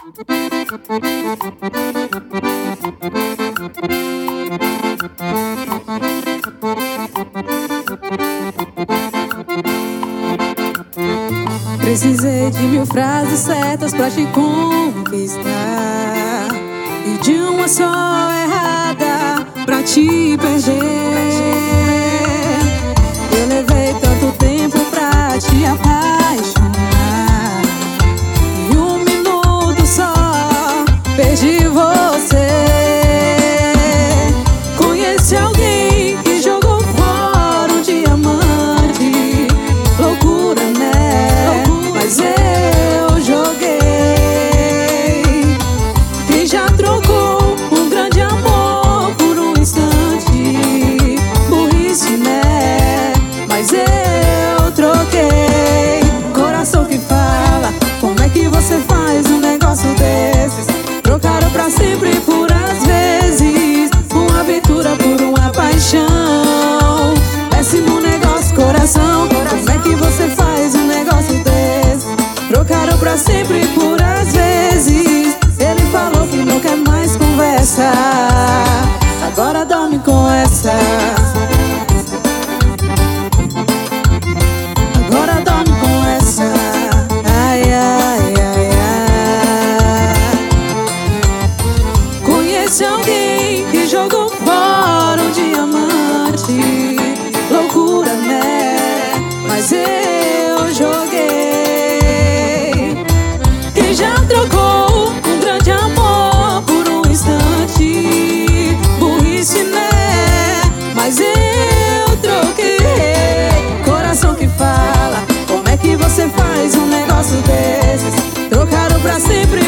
Precisei de 1000 frases certas pra te conquistar e de uma só errada pra te perder. Eu levei tanto tempo pra te apaixonar e 1 minuto só perdi você. Conheci alguém que jogou fora um diamante. Loucura, né? Mas eu joguei. Quem já trocou um grande amor por um instante? Burrice, né? Mas eu troquei. Coração que fala, como é que você faz um negócio desses? Trocaram pra sempre por às vezes, uma aventura por uma paixão. Péssimo negócio, coração. Como é que você faz um negócio desse? Trocaram pra sempre por às vezes. Ele falou que não quer mais conversa, agora dorme com essa. Agora dorme com essa. Ai, ai, ai, ai. Conhece alguém que jogou fora um diamante. Loucura, né? Mas eu joguei. Quem já trocou um grande amor por um instante? Burrice, né? Mas eu troquei. Coração que fala, como é que você faz um negócio desses? Trocaram pra sempre